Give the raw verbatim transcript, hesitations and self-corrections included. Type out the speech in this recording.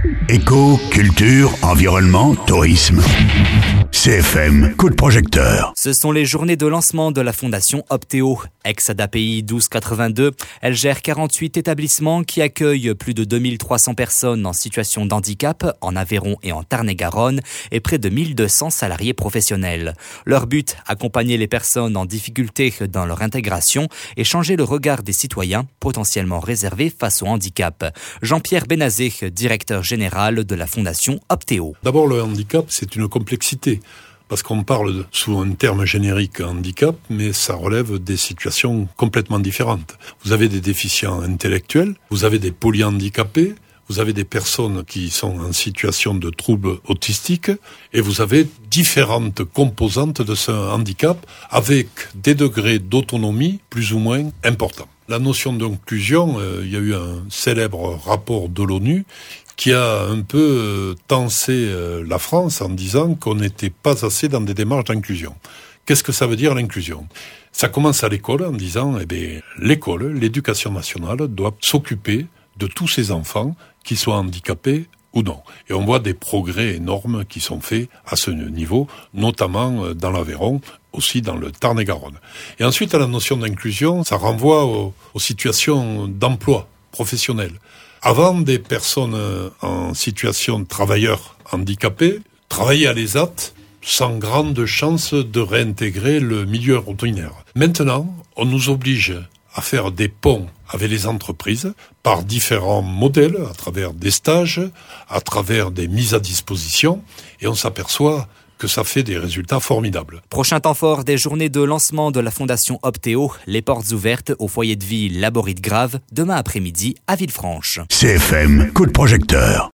Éco, culture, environnement, tourisme. C F M, coup de projecteur. Ce sont les journées de lancement de la fondation Optéo. Ex-A D A P I douze quatre-vingt-deux, elle gère quarante-huit établissements qui accueillent plus de deux mille trois cents personnes en situation de handicap en Aveyron et en Tarn-et-Garonne et près de mille deux cents salariés professionnels. Leur but, accompagner les personnes en difficulté dans leur intégration et changer le regard des citoyens potentiellement réservés face au handicap. Jean-Pierre Benazé, directeur général de la fondation Optéo. D'abord, le handicap, c'est une complexité. Parce qu'on parle sous un terme générique handicap, mais ça relève des situations complètement différentes. Vous avez des déficients intellectuels, vous avez des polyhandicapés, vous avez des personnes qui sont en situation de troubles autistiques, et vous avez différentes composantes de ce handicap avec des degrés d'autonomie plus ou moins importants. La notion d'inclusion, euh, il y a eu un célèbre rapport de l'ONU qui a un peu tensé la France en disant qu'on n'était pas assez dans des démarches d'inclusion. Qu'est-ce que ça veut dire l'inclusion ? Ça commence à l'école en disant, eh bien, l'école, l'éducation nationale doit s'occuper de tous ces enfants qui soient handicapés ou non. Et on voit des progrès énormes qui sont faits à ce niveau, notamment dans l'Aveyron, aussi dans le Tarn-et-Garonne. Et ensuite, à la notion d'inclusion, ça renvoie aux, aux situations d'emploi professionnel. Avant, des personnes en situation de travailleurs handicapés travaillaient à l'E S A T sans grande chance de réintégrer le milieu ordinaire. Maintenant, on nous oblige à faire des ponts avec les entreprises par différents modèles, à travers des stages, à travers des mises à disposition, et on s'aperçoit que ça fait des résultats formidables. Prochain temps fort des journées de lancement de la fondation Optéo, les portes ouvertes au foyer de vie Laborit Grave, demain après-midi à Villefranche. C F M, coup de projecteur.